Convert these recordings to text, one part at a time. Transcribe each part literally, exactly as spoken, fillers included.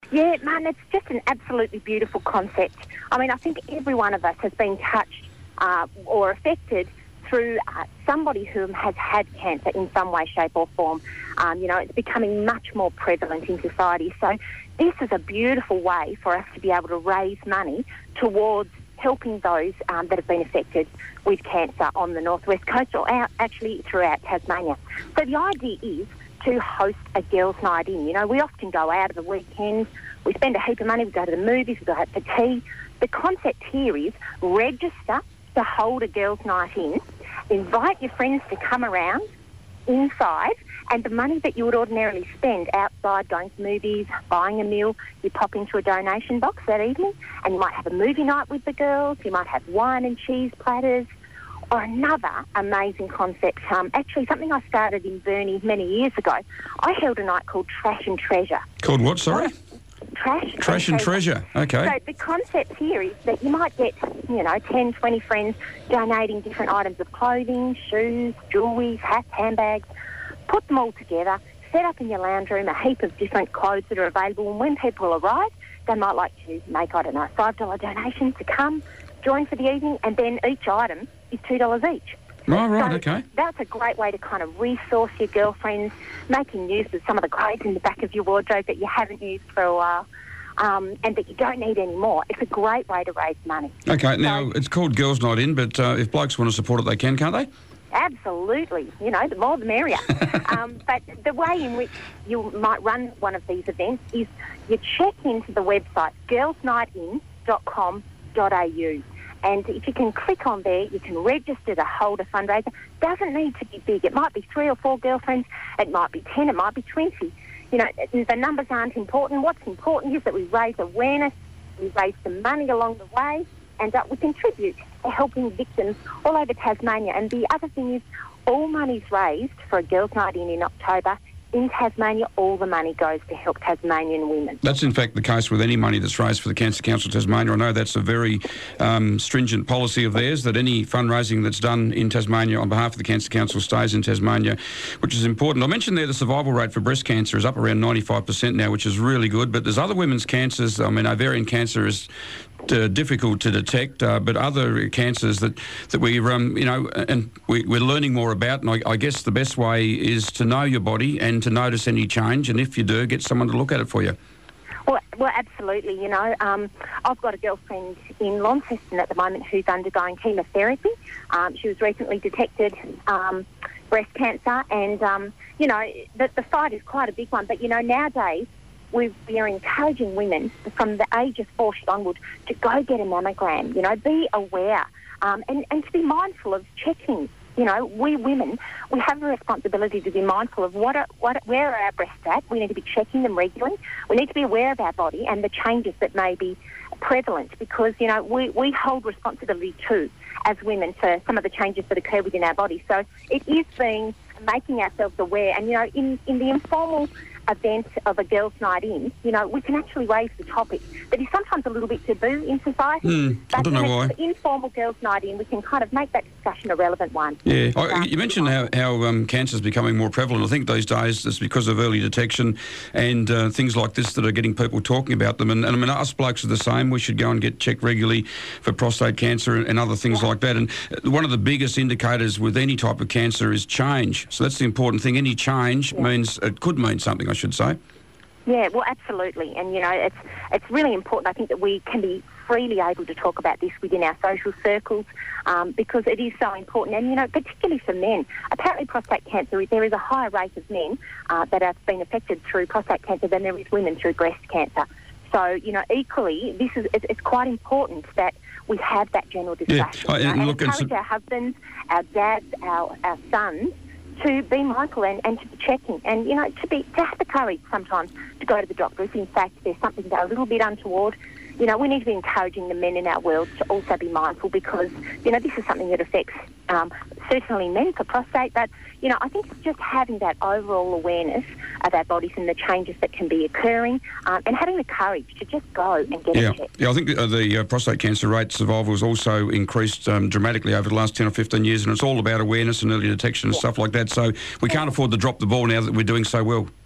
Yeah, man, it's just an absolutely beautiful concept. I mean, I think every one of us has been touched uh, or affected through uh, somebody who has had cancer in some way, shape or form. Um, you know, it's becoming much more prevalent in society. So this is a beautiful way for us to be able to raise money towards helping those um, that have been affected with cancer on the northwest coast or out, actually throughout Tasmania. So the idea is to host a girls' night in. You know, we often go out of the weekends, we spend a heap of money, we go to the movies, we go out for tea. The concept here is register to hold a girls' night in, invite your friends to come around inside, and the money that you would ordinarily spend outside going to movies, buying a meal, you pop into a donation box that evening, and you might have a movie night with the girls, you might have wine and cheese platters, or another amazing concept, um, actually something I started in Burnie many years ago. I held a night called Trash and Treasure. Called what, sorry? Trash, Trash and, and treasure. treasure, okay. So the concept here is that you might get, you know, ten, twenty friends donating different items of clothing, shoes, jewellery, hats, handbags, put them all together, set up in your lounge room a heap of different clothes that are available, and when people arrive, they might like to make, I don't know, a five dollar donation to come, join for the evening, and then each item is two dollars each. Oh, right, so okay. That's a great way to kind of resource your girlfriends, making use of some of the clothes in the back of your wardrobe that you haven't used for a while, um, and that you don't need anymore. It's a great way to raise money. Okay, now, so, it's called Girls' Night In, but uh, if blokes want to support it, they can, can't they? Absolutely. You know, the more the merrier. um, but the way in which you might run one of these events is you check into the website girls night in dot com dot a u. And if you can click on there, you can register to hold a fundraiser. Doesn't need to be big. It might be three or four girlfriends. It might be ten. It might be twenty. You know, the numbers aren't important. What's important is that we raise awareness, we raise some money along the way, and uh, we contribute to helping victims all over Tasmania. And the other thing is, all money's raised for a Girls' Night In in October. In Tasmania, all the money goes to help Tasmanian women. That's in fact the case with any money that's raised for the Cancer Council of Tasmania. I know that's a very um, stringent policy of theirs, that any fundraising that's done in Tasmania on behalf of the Cancer Council stays in Tasmania, which is important. I mentioned there the survival rate for breast cancer is up around ninety-five percent now, which is really good, but there's other women's cancers. I mean, ovarian cancer is Uh, difficult to detect, uh, but other cancers that that we, um, you know, and we, we're learning more about. And I, I guess the best way is to know your body and to notice any change. And if you do, get someone to look at it for you. Well, well, absolutely. You know, um, I've got a girlfriend in Launceston at the moment who's undergoing chemotherapy. Um, she was recently detected um, breast cancer, and um, you know, the, the fight is quite a big one. But you know, nowadays, we are encouraging women from the age of forty onward to go get a mammogram, you know, be aware um, and, and to be mindful of checking. You know, we women, we have a responsibility to be mindful of what are, what where are our breasts at. We need to be checking them regularly. We need to be aware of our body and the changes that may be prevalent, because, you know, we, we hold responsibility too as women for some of the changes that occur within our body. So it is being, making ourselves aware. And, you know, in, in the informal event of a girls' night in, you know, we can actually raise the topic that is sometimes a little bit taboo in society. Mm, I don't know why. But in an informal girls' night in, we can kind of make that discussion a relevant one. Yeah. Oh, you mentioned how, how um, cancer is becoming more prevalent. I think these days it's because of early detection and uh, things like this that are getting people talking about them. And, and I mean, us blokes are the same. We should go and get checked regularly for prostate cancer and, and other things yeah. like that. And one of the biggest indicators with any type of cancer is change. So that's the important thing. Any change yeah. means, it could mean something, I should say. Yeah, well, absolutely. And, you know, it's it's really important, I think, that we can be freely able to talk about this within our social circles um, because it is so important. And, you know, particularly for men, apparently prostate cancer, there is a higher rate of men uh, that have been affected through prostate cancer than there is women through breast cancer. So, you know, equally, this is it's, it's quite important that we have that general discussion. Yeah. Oh, and, you know, and look, encourage our husbands, our dads, our, our sons to be mindful and, and to be checking and, you know, to be to have the courage sometimes to go to the doctor if, in fact, there's something that's a little bit untoward. You know, we need to be encouraging the men in our world to also be mindful because, you know, this is something that affects um, certainly men for prostate, but, you know, I think it's just having that overall awareness of our bodies and the changes that can be occurring um, and having the courage to just go and get yeah. it checked. Yeah, I think the, uh, the uh, prostate cancer rate survival has also increased um, dramatically over the last ten or fifteen years, and it's all about awareness and early detection and yeah. stuff like that, so we can't afford to drop the ball now that we're doing so well.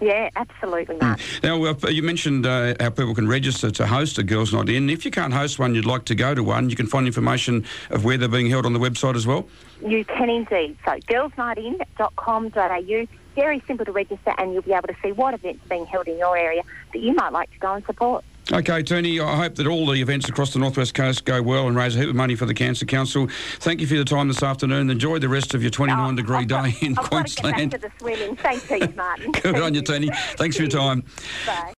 Yeah, absolutely, Mark. Now, uh, you mentioned uh, how people can register to host a Girls' Night In. If you can't host one, you'd like to go to one, you can find information of where they're being held on the website as well? You can indeed. So girls night in dot com dot a u. Very simple to register, and you'll be able to see what events are being held in your area that you might like to go and support. Okay, Tony, I hope that all the events across the North West Coast go well and raise a heap of money for the Cancer Council. Thank you for your time this afternoon. Enjoy the rest of your twenty-nine degree oh, day in I've Queensland. I've got to get back to the swimming. Thanks, Heath Martin. Good on you, Tony. Thanks for your time. Bye.